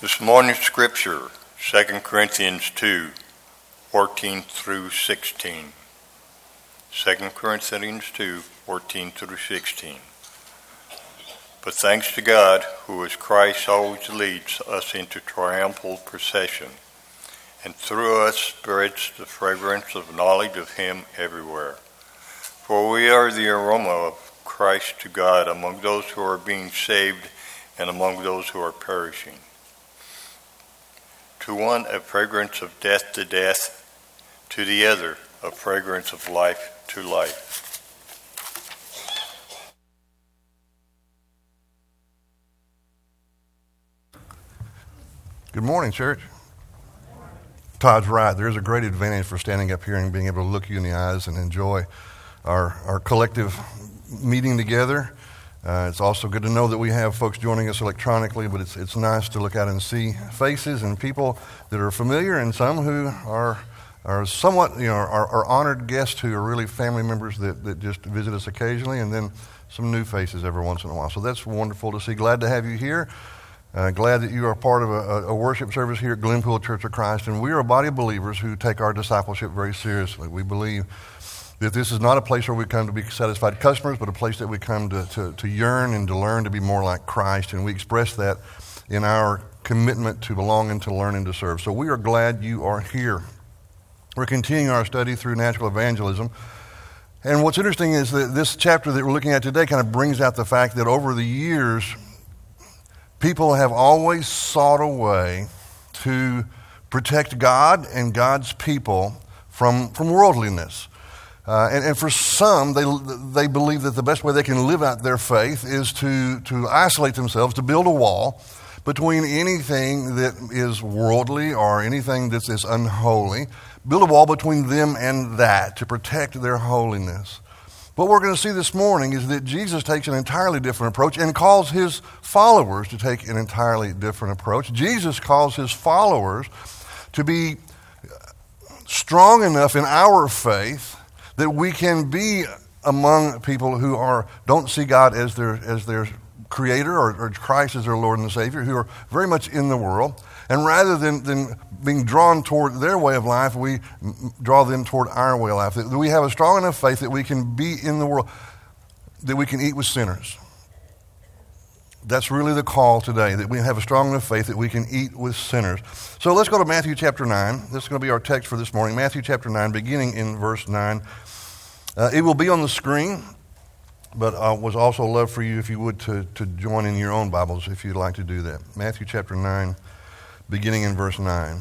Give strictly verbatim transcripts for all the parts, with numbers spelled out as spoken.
This morning's scripture, Second Corinthians two, fourteen through sixteen. Second Corinthians two, fourteen through sixteen. But thanks to God, who as Christ always leads us into triumphal procession, and through us spreads the fragrance of knowledge of him everywhere. For we are the aroma of Christ to God among those who are being saved and among those who are perishing. To one, a fragrance of death to death, to the other, a fragrance of life to life. Good morning, church. Todd's right. There's a great advantage for standing up here and being able to look you in the eyes and enjoy our, our collective meeting together. Uh, it's also good to know that we have folks joining us electronically, but it's it's nice to look out and see faces and people that are familiar and some who are are somewhat, you know, are, are honored guests who are really family members that, that just visit us occasionally, and then some new faces every once in a while. So that's wonderful to see. Glad to have you here. Uh, glad that you are part of a, a worship service here at Glenpool Church of Christ, and we are a body of believers who take our discipleship very seriously. We believe that this is not a place where we come to be satisfied customers, but a place that we come to, to, to yearn and to learn to be more like Christ. And we express that in our commitment to belong and to learn and to serve. So we are glad you are here. We're continuing our study through natural evangelism. And what's interesting is that this chapter that we're looking at today kind of brings out the fact that over the years, people have always sought a way to protect God and God's people from, from worldliness. Uh, and, and for some, they they believe that the best way they can live out their faith is to, to isolate themselves, to build a wall between anything that is worldly or anything that is unholy. Build a wall between them and that to protect their holiness. What we're going to see this morning is that Jesus takes an entirely different approach and calls his followers to take an entirely different approach. Jesus calls his followers to be strong enough in our faith that we can be among people who are don't see God as their as their creator or, or Christ as their Lord and Savior, who are very much in the world. And rather than, than being drawn toward their way of life, we draw them toward our way of life. That we have a strong enough faith that we can be in the world, that we can eat with sinners. That's really the call today, that we have a strong enough faith that we can eat with sinners. So let's go to Matthew chapter nine. This is going to be our text for this morning. Matthew chapter nine, beginning in verse nine. Uh, it will be on the screen, but I would also love for you, if you would, to, to join in your own Bibles if you'd like to do that. Matthew chapter nine, beginning in verse nine.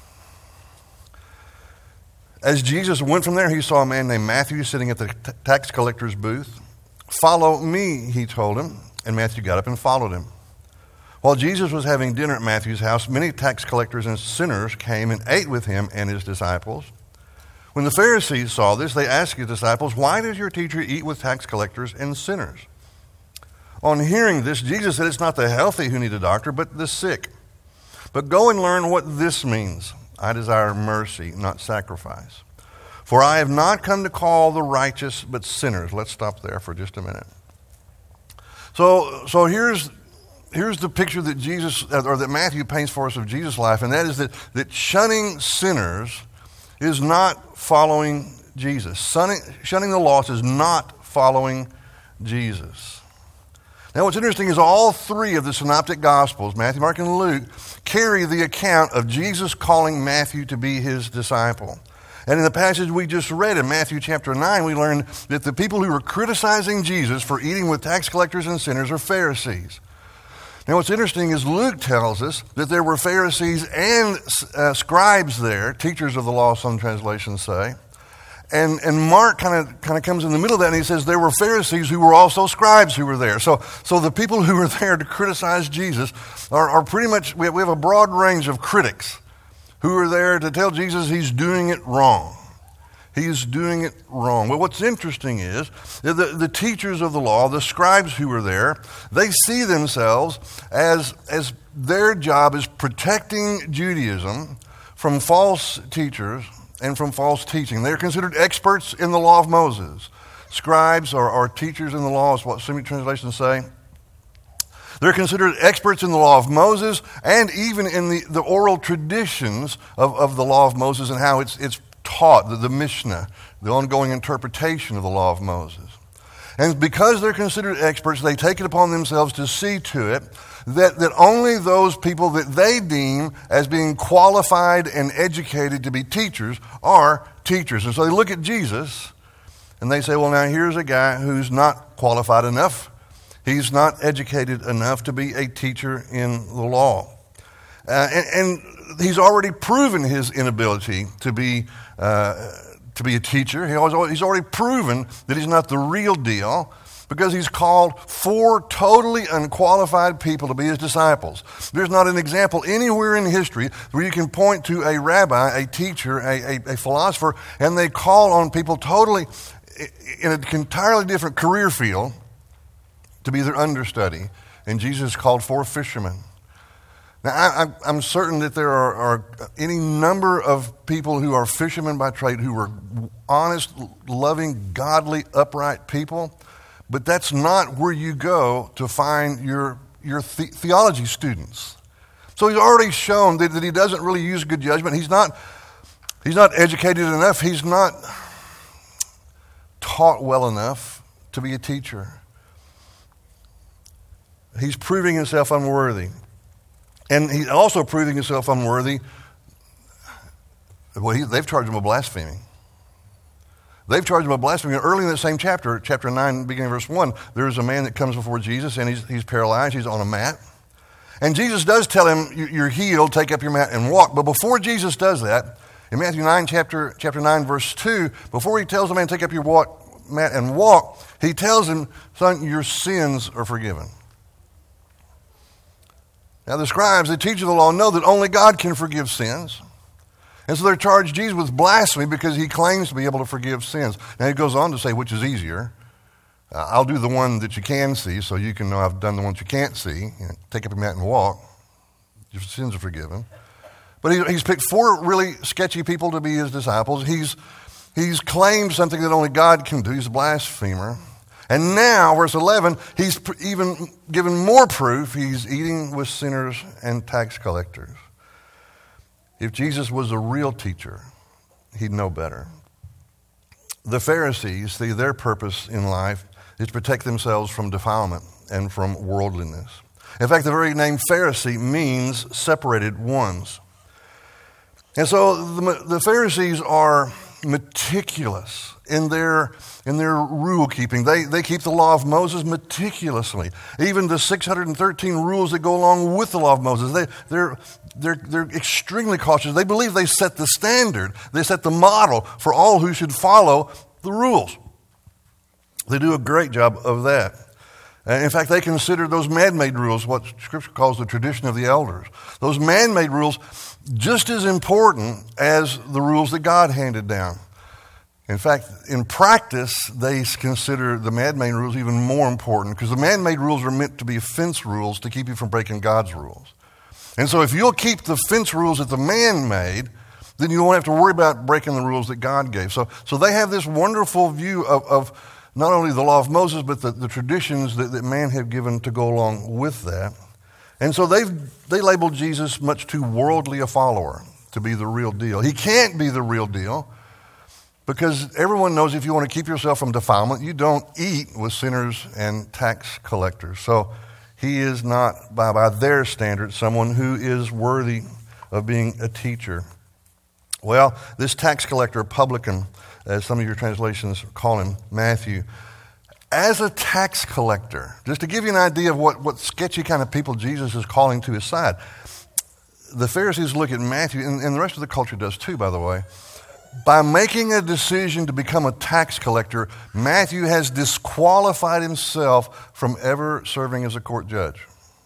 As Jesus went from there, he saw a man named Matthew sitting at the t- tax collector's booth. "Follow me," he told him. And Matthew got up and followed him. While Jesus was having dinner at Matthew's house, many tax collectors and sinners came and ate with him and his disciples. When the Pharisees saw this, they asked his disciples, "Why does your teacher eat with tax collectors and sinners?" On hearing this, Jesus said, "It's not the healthy who need a doctor, but the sick. But go and learn what this means. I desire mercy, not sacrifice. For I have not come to call the righteous, but sinners." Let's stop there for just a minute. So, so here's here's the picture that Jesus or that Matthew paints for us of Jesus' life, and that is that that shunning sinners is not following Jesus. Shunning, shunning the lost is not following Jesus. Now, what's interesting is all three of the synoptic gospels, Matthew, Mark, and Luke, carry the account of Jesus calling Matthew to be his disciple. And in the passage we just read in Matthew chapter nine, we learned that the people who were criticizing Jesus for eating with tax collectors and sinners are Pharisees. Now what's interesting is Luke tells us that there were Pharisees and uh, scribes there, teachers of the law, some translations say. And and Mark kind of kind of comes in the middle of that, and he says there were Pharisees who were also scribes who were there. So so the people who were there to criticize Jesus are, are pretty much, we have, we have a broad range of critics who are there to tell Jesus he's doing it wrong. He's doing it wrong. Well, what's interesting is that the, the teachers of the law, the scribes who were there, they see themselves as, as their job is protecting Judaism from false teachers and from false teaching. They're considered experts in the law of Moses. Scribes or, or teachers in the law is what some translations say. They're considered experts in the law of Moses and even in the, the oral traditions of, of the law of Moses and how it's, it's taught, the, the Mishnah, the ongoing interpretation of the law of Moses. And because they're considered experts, they take it upon themselves to see to it that, that only those people that they deem as being qualified and educated to be teachers are teachers. And so they look at Jesus and they say, well, now here's a guy who's not qualified enough. He's not educated enough to be a teacher in the law. Uh, and, and he's already proven his inability to be uh, to be a teacher. He always, he's already proven that he's not the real deal because he's called four totally unqualified people to be his disciples. There's not an example anywhere in history where you can point to a rabbi, a teacher, a, a, a philosopher, and they call on people totally in an entirely different career field to be their understudy. And Jesus called four fishermen. Now, I, I'm certain that there are, are any number of people who are fishermen by trade who are honest, loving, godly, upright people, but that's not where you go to find your, your the, theology students. So he's already shown that, that he doesn't really use good judgment. He's not, he's not educated enough. He's not taught well enough to be a teacher. He's proving himself unworthy. And he's also proving himself unworthy. Well, he, they've charged him with blaspheming. They've charged him with blasphemy. Early in that same chapter, chapter nine, beginning verse one, there's a man that comes before Jesus, and he's, he's paralyzed. He's on a mat. And Jesus does tell him, you're healed, take up your mat and walk. But before Jesus does that, in Matthew nine, chapter, chapter nine, verse two, before he tells the man, take up your walk, mat and walk, he tells him, son, your sins are forgiven. Now, the scribes, the teachers of the law, know that only God can forgive sins. And so they're charged Jesus with blasphemy because he claims to be able to forgive sins. Now, he goes on to say, which is easier? Uh, I'll do the one that you can see so you can know I've done the ones you can't see. You know, take up your mat and walk. Your sins are forgiven. But he, he's picked four really sketchy people to be his disciples. He's, he's claimed something that only God can do. He's a blasphemer. And now, verse eleven, he's even given more proof. He's eating with sinners and tax collectors. If Jesus was a real teacher, he'd know better. The Pharisees, see, their purpose in life is to protect themselves from defilement and from worldliness. In fact, the very name Pharisee means separated ones. And so the, the Pharisees are meticulous in their in their rule keeping. They they keep the law of Moses meticulously. Even the six hundred thirteen rules that go along with the law of Moses, they they're they're they're extremely cautious. They believe they set the standard, they set the model for all who should follow the rules. They do a great job of that. And in fact, they consider those man-made rules, what Scripture calls the tradition of the elders, those man-made rules just as important as the rules that God handed down. In fact, in practice, they consider the man-made rules even more important because the man-made rules are meant to be fence rules to keep you from breaking God's rules. And so if you'll keep the fence rules that the man made, then you won't have to worry about breaking the rules that God gave. So, so they have this wonderful view of, of not only the law of Moses, but the, the traditions that, that man had given to go along with that. And so they've they labeled Jesus much too worldly a follower to be the real deal. He can't be the real deal because everyone knows if you want to keep yourself from defilement, you don't eat with sinners and tax collectors. So he is not, by, by their standards, someone who is worthy of being a teacher. Well, this tax collector, publican, as some of your translations call him, Matthew, as a tax collector, just to give you an idea of what, what sketchy kind of people Jesus is calling to his side, the Pharisees look at Matthew, and, and the rest of the culture does too, by the way. By making a decision to become a tax collector, Matthew has disqualified himself from ever serving as a court judge.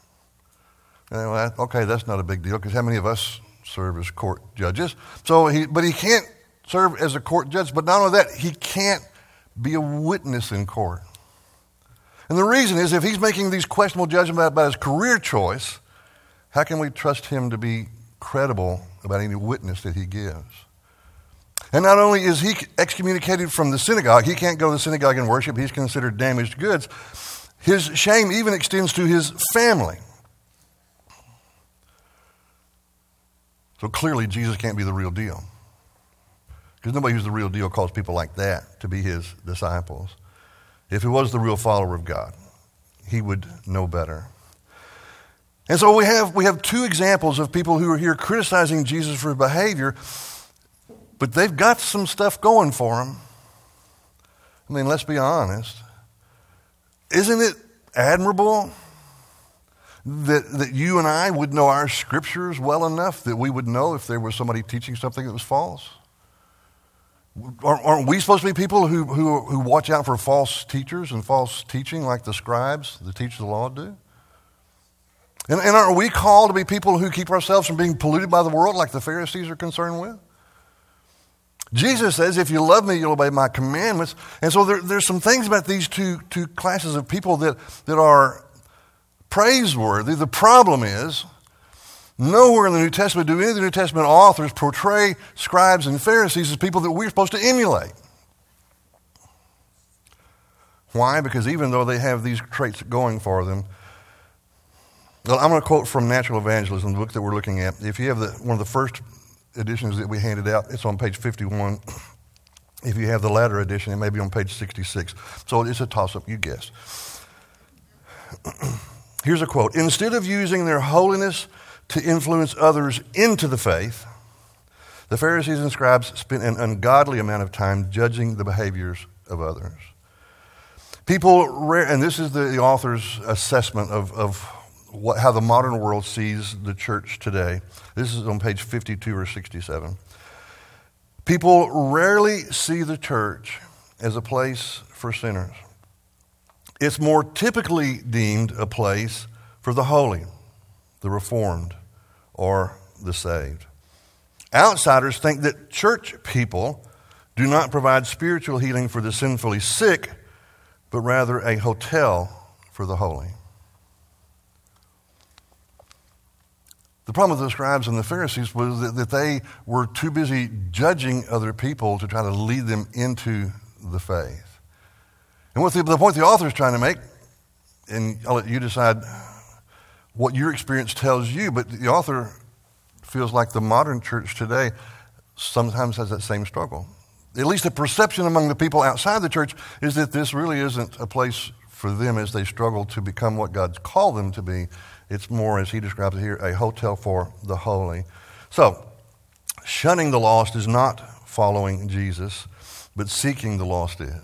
Okay, that's not a big deal, because how many of us serve as court judges? So, he, but he can't serve as a court judge, but not only that, he can't be a witness in court. And the reason is, if he's making these questionable judgments about, about his career choice, how can we trust him to be credible about any witness that he gives? And not only is he excommunicated from the synagogue, he can't go to the synagogue and worship, he's considered damaged goods. His shame even extends to his family. So clearly Jesus can't be the real deal. Because nobody who's the real deal calls people like that to be his disciples. If he was the real follower of God, he would know better. And so we have we have two examples of people who are here criticizing Jesus for behavior, but they've got some stuff going for them. I mean, let's be honest. Isn't it admirable that, that you and I would know our scriptures well enough that we would know if there was somebody teaching something that was false? Aren't we supposed to be people who, who, who watch out for false teachers and false teaching like the scribes, the teachers of the law do? And, and aren't we called to be people who keep ourselves from being polluted by the world like the Pharisees are concerned with? Jesus says, if you love me, you'll obey my commandments. And so there, there's some things about these two, two classes of people that, that are praiseworthy. The problem is, nowhere in the New Testament do any of the New Testament authors portray scribes and Pharisees as people that we're supposed to emulate. Why? Because even though they have these traits going for them, well, I'm going to quote from Natural Evangelism, the book that we're looking at. If you have the, one of the first editions that we handed out, it's on page fifty-one. If you have the latter edition, it may be on page sixty-six. So it's a toss-up, you guess. Here's a quote. Instead of using their holiness to influence others into the faith, the Pharisees and scribes spent an ungodly amount of time judging the behaviors of others. People, rare, and this is the, the author's assessment of, of what, how the modern world sees the church today. This is on page fifty-two or sixty-seven. People rarely see the church as a place for sinners. It's more typically deemed a place for the holy, the reformed, or the saved. Outsiders think that church people do not provide spiritual healing for the sinfully sick, but rather a hotel for the holy. The problem with the scribes and the Pharisees was that, that they were too busy judging other people to try to lead them into the faith. And what the, the point the author is trying to make, and I'll let you decide what your experience tells you, but the author feels like the modern church today sometimes has that same struggle. At least the perception among the people outside the church is that this really isn't a place for them as they struggle to become what God's called them to be. It's more, as he describes it here, a hotel for the holy. So, shunning the lost is not following Jesus, but seeking the lost is.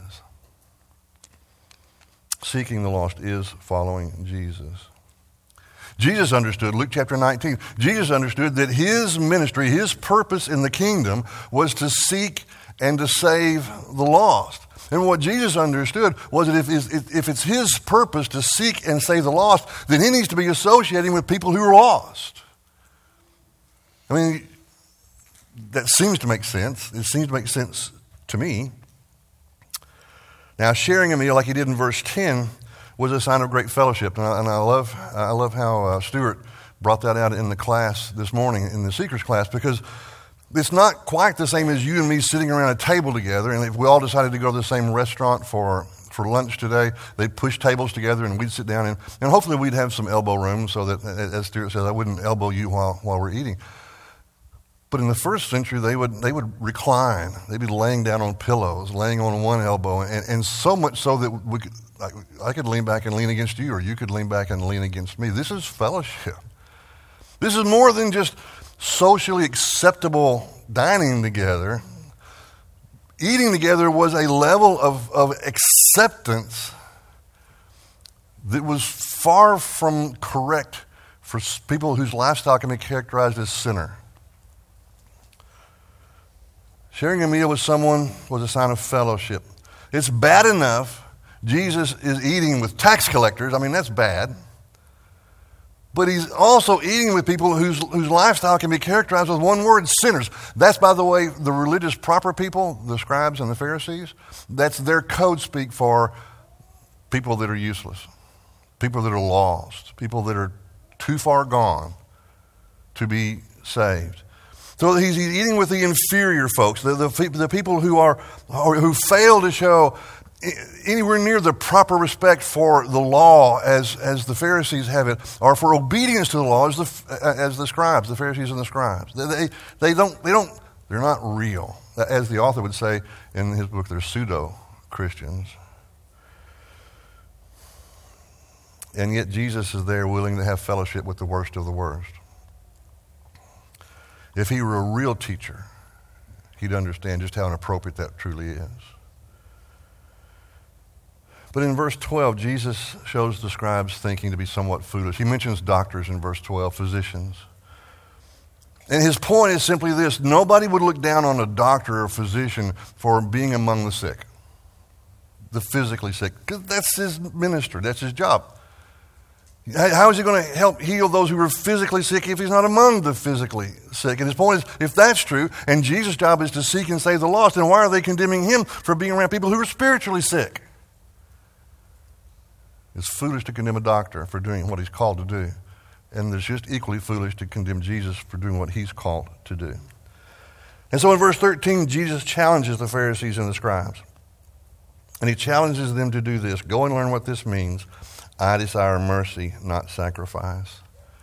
Seeking the lost is following Jesus. Jesus understood, Luke chapter nineteen, Jesus understood that his ministry, his purpose in the kingdom was to seek and to save the lost. And what Jesus understood was that if, if it's his purpose to seek and save the lost, then he needs to be associating with people who are lost. I mean, that seems to make sense. It seems to make sense to me. Now, sharing a meal like he did in verse ten was a sign of great fellowship. And I, and I love I love how uh, Stuart brought that out in the class this morning, in the Seekers class, because it's not quite the same as you and me sitting around a table together. And if we all decided to go to the same restaurant for, for lunch today, they'd push tables together and we'd sit down. And, and hopefully we'd have some elbow room so that, as Stuart says, I wouldn't elbow you while, while we're eating. But in the first century, they would they would recline. They'd be laying down on pillows, laying on one elbow, and, and so much so that we could, I, I could lean back and lean against you, or you could lean back and lean against me. This is fellowship. This is more than just socially acceptable dining together. Eating together was a level of, of acceptance that was far from correct for people whose lifestyle can be characterized as sinner. Sharing a meal with someone was a sign of fellowship. It's bad enough Jesus is eating with tax collectors. I mean, that's bad. But he's also eating with people whose, whose lifestyle can be characterized with one word, sinners. That's, by the way, the religious proper people, the scribes and the Pharisees. That's their code speak for people that are useless, people that are lost, people that are too far gone to be saved. So he's eating with the inferior folks, the, the, the people who are who fail to show anywhere near the proper respect for the law as, as the Pharisees have it, or for obedience to the law as the, as the scribes, the Pharisees and the scribes. They, they, they don't, they don't, they're not real. As the author would say in his book, they're pseudo-Christians. And yet Jesus is there willing to have fellowship with the worst of the worst. If he were a real teacher, he'd understand just how inappropriate that truly is. But in verse twelve, Jesus shows the scribes' thinking to be somewhat foolish. He mentions doctors in verse twelve, physicians. And his point is simply this: nobody would look down on a doctor or physician for being among the sick, the physically sick, because that's his ministry, that's his job. How is he going to help heal those who are physically sick if he's not among the physically sick? And his point is, if that's true, and Jesus' job is to seek and save the lost, then why are they condemning him for being around people who are spiritually sick? It's foolish to condemn a doctor for doing what he's called to do. And it's just equally foolish to condemn Jesus for doing what he's called to do. And so in verse thirteen, Jesus challenges the Pharisees and the scribes. And he challenges them to do this. Go and learn what this means. I desire mercy, not sacrifice.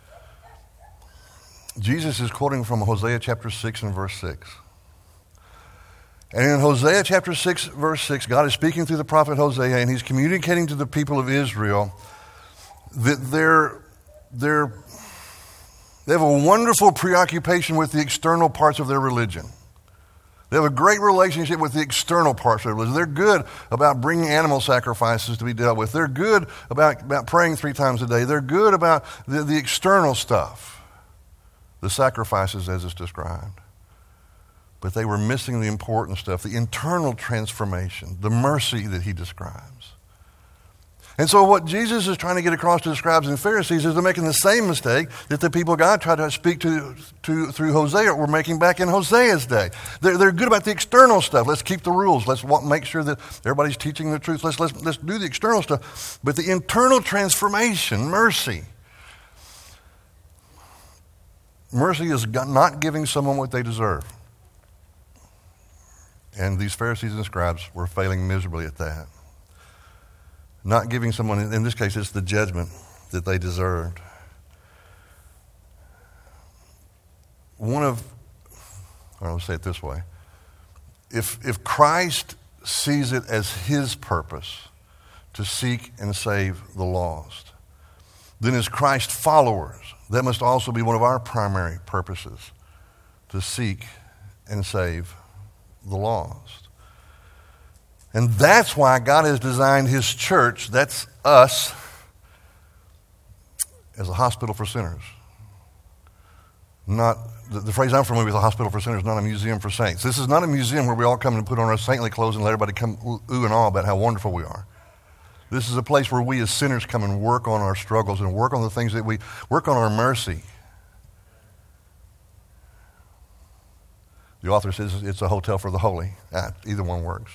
Jesus is quoting from Hosea chapter six and verse six. And in Hosea chapter six, verse six, God is speaking through the prophet Hosea, and he's communicating to the people of Israel that they're, they're, they have a wonderful preoccupation with the external parts of their religion. They have a great relationship with the external parts of their religion. They're good about bringing animal sacrifices to be dealt with. They're good about, about praying three times a day. They're good about the, the external stuff, the sacrifices as it's described. But they were missing the important stuff, the internal transformation, the mercy that he describes. And so what Jesus is trying to get across to the scribes and Pharisees is they're making the same mistake that the people God tried to speak to, to through Hosea were making back in Hosea's day. They're, they're good about the external stuff. Let's keep the rules. Let's make sure that everybody's teaching the truth. Let's, let's, let's do the external stuff. But the internal transformation, mercy. Mercy is not giving someone what they deserve. And these Pharisees and scribes were failing miserably at that. Not giving someone, in this case, it's the judgment that they deserved. One of, or I'll say it this way. If, if Christ sees it as his purpose to seek and save the lost, then as Christ followers, that must also be one of our primary purposes, to seek and save the lost. And that's why God has designed his church, that's us, as a hospital for sinners. Not, the, the phrase I'm familiar with, a hospital for sinners, not a museum for saints. This is not a museum where we all come and put on our saintly clothes and let everybody come ooh and ah about how wonderful we are. This is a place where we as sinners come and work on our struggles and work on the things that we, work on our mercy. The author says it's a hotel for the holy. Ah, either one works.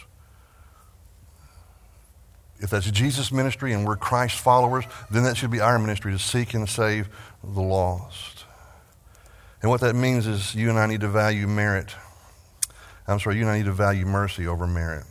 If that's Jesus' ministry and we're Christ's followers, then that should be our ministry, to seek and save the lost. And what that means is you and I need to value merit. I'm sorry, you and I need to value mercy over merit.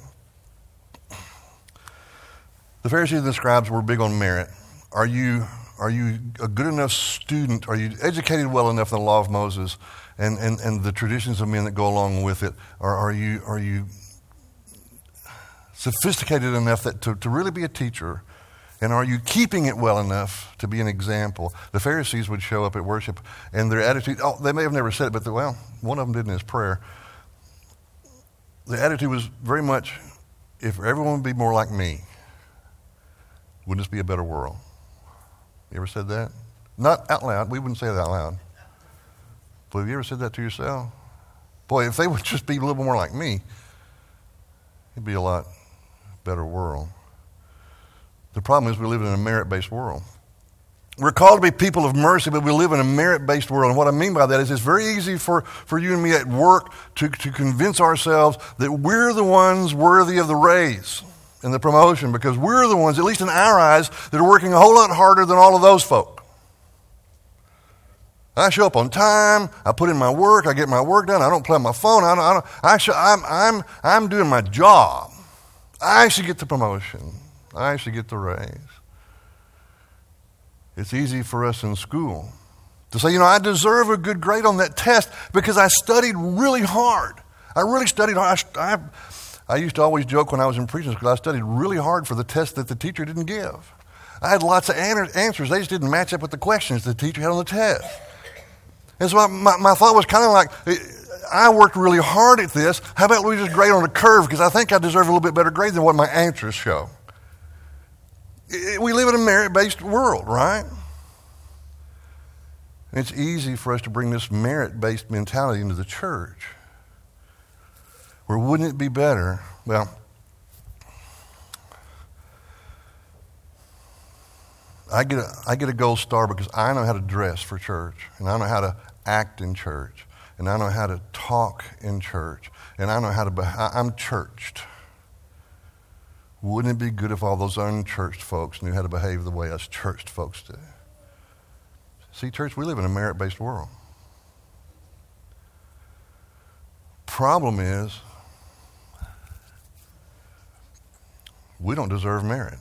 The Pharisees and the scribes were big on merit. Are you, are you a good enough student? Are you educated well enough in the law of Moses and, and, and the traditions of men that go along with it? Or are you, are you sophisticated enough that to, to really be a teacher? And are you keeping it well enough to be an example? The Pharisees would show up at worship, and their attitude, oh, they may have never said it, but the, well, one of them did in his prayer. The attitude was very much, if everyone would be more like me, wouldn't this be a better world? You ever said that? Not out loud. We wouldn't say that out loud. But have you ever said that to yourself? Boy, if they would just be a little more like me, it'd be a lot better world. The problem is we live in a merit-based world. We're called to be people of mercy, but we live in a merit-based world. And what I mean by that is it's very easy for, for you and me at work to, to convince ourselves that we're the ones worthy of the raise and the promotion, because we're the ones, at least in our eyes, that are working a whole lot harder than all of those folk. I show up on time. I put in my work. I get my work done. I don't play on my phone. I don't. I don't I show, I'm I'm I'm doing my job. I should get the promotion. I should get the raise. It's easy for us in school to say, you know, I deserve a good grade on that test because I studied really hard. I really studied hard. I, I, I used to always joke when I was in preaching school, I studied really hard for the test that the teacher didn't give. I had lots of answers. They just didn't match up with the questions the teacher had on the test. And so my, my thought was kind of like, I worked really hard at this. How about we just grade on a curve? Because I think I deserve a little bit better grade than what my answers show. We live in a merit-based world, right? And it's easy for us to bring this merit-based mentality into the church. Where wouldn't it be better? Well, I get a, I get a gold star because I know how to dress for church, and I know how to act in church, and I know how to talk in church, and I know how to be, I'm churched. Wouldn't it be good if all those unchurched folks knew how to behave the way us churched folks do? See, church, we live in a merit-based world. Problem is, we don't deserve merit.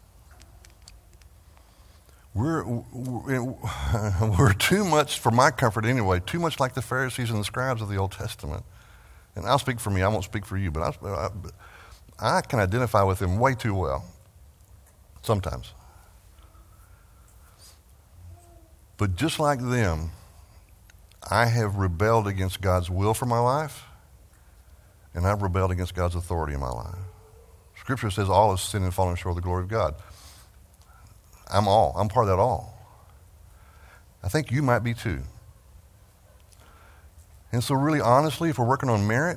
We're, we're, we're too much, for my comfort anyway, too much like the Pharisees and the scribes of the Old Testament. And I'll speak for me, I won't speak for you, but I, I, I can identify with them way too well, sometimes. But just like them, I have rebelled against God's will for my life, and I've rebelled against God's authority in my life. Scripture says all have sinned and fallen short of the glory of God. I'm all. I'm part of that all. I think you might be too. And so really, honestly, if we're working on merit,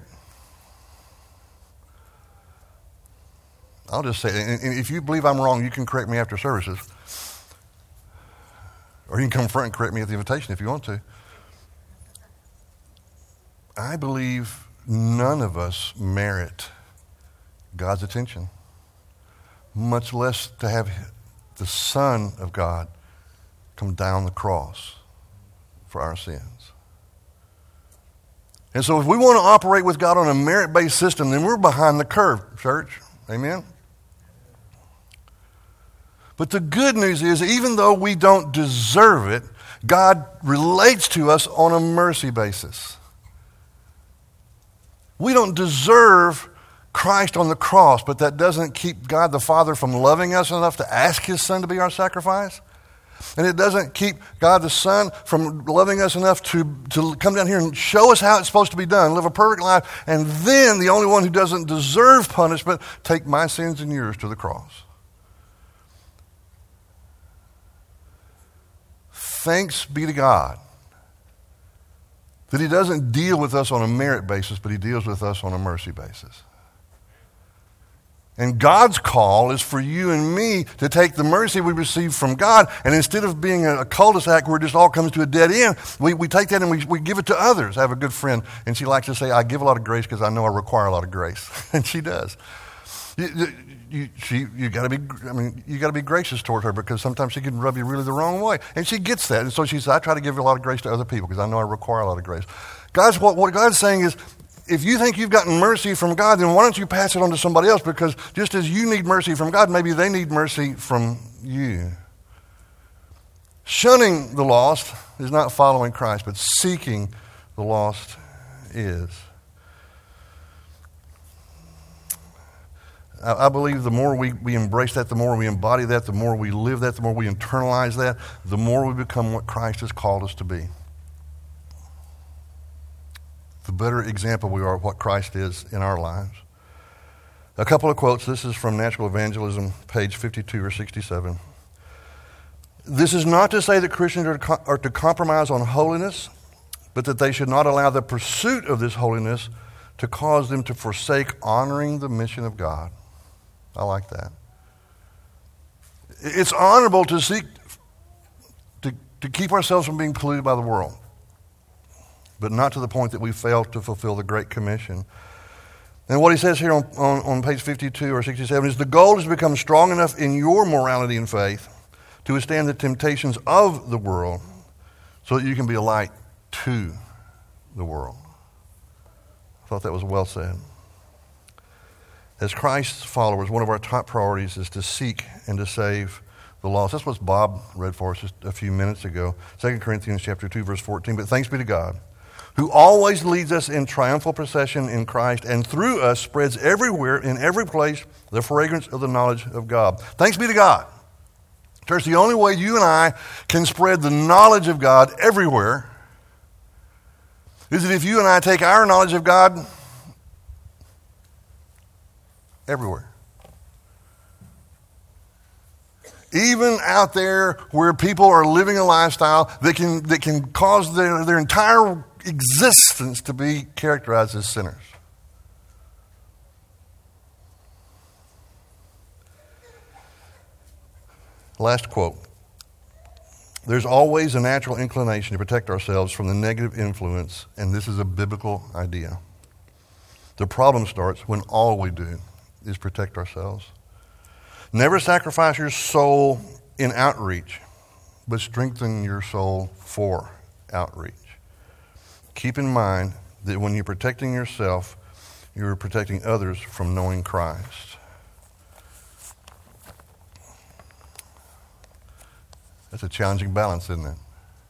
I'll just say, and if you believe I'm wrong, you can correct me after services. Or you can come front and correct me at the invitation if you want to. I believe none of us merit God's attention, much less to have the Son of God come down the cross for our sins. And so if we want to operate with God on a merit-based system, then we're behind the curve, church. Amen? But the good news is, even though we don't deserve it, God relates to us on a mercy basis. We don't deserve Christ on the cross, but that doesn't keep God the Father from loving us enough to ask His Son to be our sacrifice. And it doesn't keep God the Son from loving us enough to, to come down here and show us how it's supposed to be done, live a perfect life, and then the only one who doesn't deserve punishment, take my sins and yours to the cross. Thanks be to God that He doesn't deal with us on a merit basis, but He deals with us on a mercy basis. And God's call is for you and me to take the mercy we receive from God, and instead of being a cul-de-sac where it just all comes to a dead end, we, we take that and we, we give it to others. I have a good friend, and she likes to say, I give a lot of grace because I know I require a lot of grace. And she does. You, you, she, you got to be, I mean, you got to be gracious toward her because sometimes she can rub you really the wrong way. And she gets that. And so she says, I try to give a lot of grace to other people because I know I require a lot of grace. God's, what, what God's saying is, if you think you've gotten mercy from God, then why don't you pass it on to somebody else? Because just as you need mercy from God, maybe they need mercy from you. Shunning the lost is not following Christ, but seeking the lost is. I, I believe the more we, we embrace that, the more we embody that, the more we live that, the more we internalize that, the more we become what Christ has called us to be. The better example we are of what Christ is in our lives. A couple of quotes. This is from Natural Evangelism, page fifty-two or sixty-seven. This is not to say that Christians are to, are to compromise on holiness, but that they should not allow the pursuit of this holiness to cause them to forsake honoring the mission of God. I like that. It's honorable to seek to, to keep ourselves from being polluted by the world, but not to the point that we fail to fulfill the Great Commission. And what he says here on, on, on page fifty-two or sixty-seven is the goal is to become strong enough in your morality and faith to withstand the temptations of the world so that you can be a light to the world. I thought that was well said. As Christ's followers, one of our top priorities is to seek and to save the lost. That's what Bob read for us just a few minutes ago. Second Corinthians chapter two, verse fourteen. But thanks be to God, who always leads us in triumphal procession in Christ, and through us spreads everywhere, in every place, the fragrance of the knowledge of God. Thanks be to God. Church, the only way you and I can spread the knowledge of God everywhere is that if you and I take our knowledge of God everywhere. Even out there where people are living a lifestyle that can, that can cause their, their entire existence to be characterized as sinners. Last quote. There's always a natural inclination to protect ourselves from the negative influence, and this is a biblical idea. The problem starts when all we do is protect ourselves. Never sacrifice your soul in outreach, but strengthen your soul for outreach. Keep in mind that when you're protecting yourself, you're protecting others from knowing Christ. That's a challenging balance, isn't it?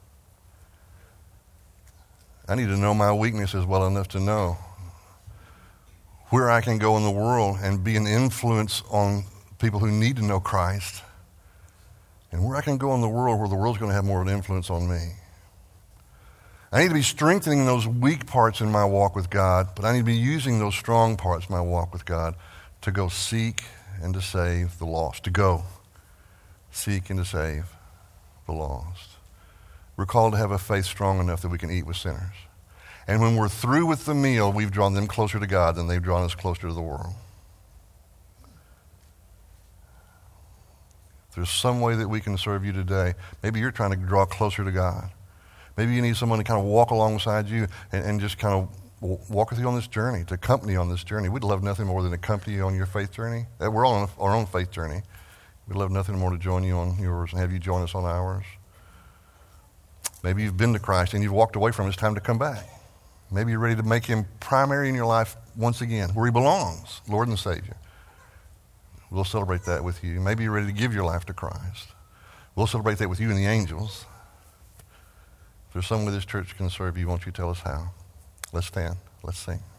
I need to know my weaknesses well enough to know where I can go in the world and be an influence on people who need to know Christ, and where I can go in the world where the world's going to have more of an influence on me. I need to be strengthening those weak parts in my walk with God, but I need to be using those strong parts in my walk with God to go seek and to save the lost. To go seek and to save the lost. We're called to have a faith strong enough that we can eat with sinners. And when we're through with the meal, we've drawn them closer to God than they've drawn us closer to the world. If there's some way that we can serve you today, maybe you're trying to draw closer to God. Maybe you need someone to kind of walk alongside you and, and just kind of walk with you on this journey, to accompany you on this journey. We'd love nothing more than to accompany you on your faith journey. We're all on our own faith journey. We'd love nothing more to join you on yours and have you join us on ours. Maybe you've been to Christ and you've walked away from him. It's time to come back. Maybe you're ready to make him primary in your life once again, where he belongs, Lord and Savior. We'll celebrate that with you. Maybe you're ready to give your life to Christ. We'll celebrate that with you and the angels. If there's some way this church can serve you, won't you tell us how? Let's stand. Let's sing.